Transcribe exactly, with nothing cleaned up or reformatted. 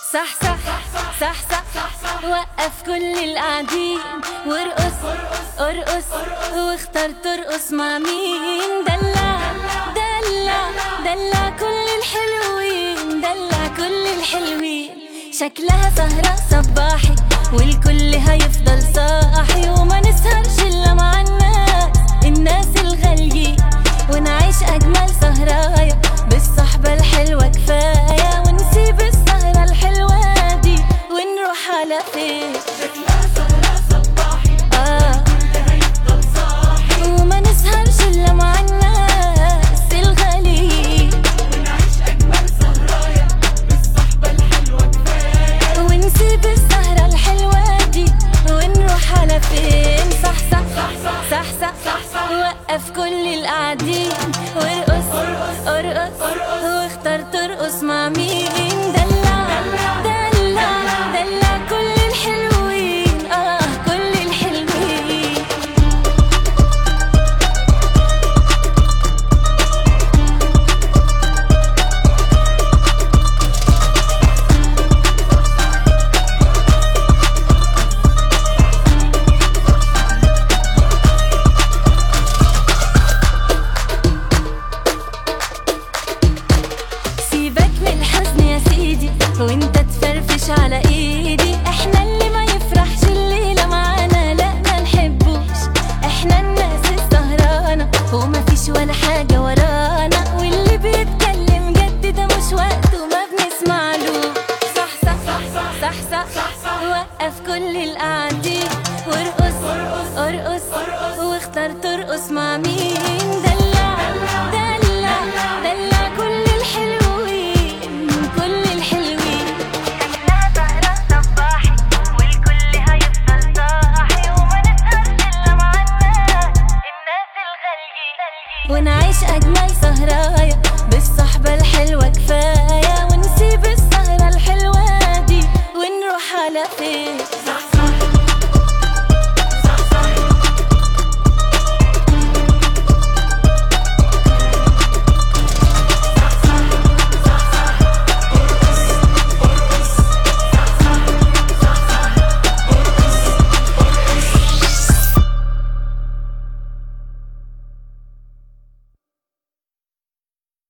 صح صح صح صح وقف كل القاعدين وارقص ارقص واختار ترقص مع مين. دلع دلع دلع كل الحلوين، دلع كل الحلوين. شكلها سهرة صباحي والكل هيفضل صاحي، وما نسهرش إلا مع الناس الناس الغاليين، ونعيش أجمل سهرايا بالصحبة الحلوة كفاية، ونسيب السهرة الحلوة دي ونروح على فين. شكلها سهرة صباحي آه والكل هيفضل صاحي، وما نسهرش إلا مع الناس الغاليين، ونعيش أجمل سهرايا بالصحبة الحلوة كفاية، ونسيب السهرة الحلوة دي ونروح على فين. صح صح صح صح صح وقف كل القاعدين وارقص ارقص واختار ترقص مع مين. دلع دلع دلع كل الحلوين، اه كل الحلوين. سيبك من الحزن يا سيدي وانت تفرفش على ايدي، احنا اللي ما يفرحش الليلة معانا لا ما نحبوش، احنا الناس السهرانة وما فيش ولا حاجة ورانا، واللي بيتكلم جد ده مش وقته ما بنسمعلوش. صح صح صح صح صح وقف كل القاعدين وارقص ارقص واختار ترقص مع مين.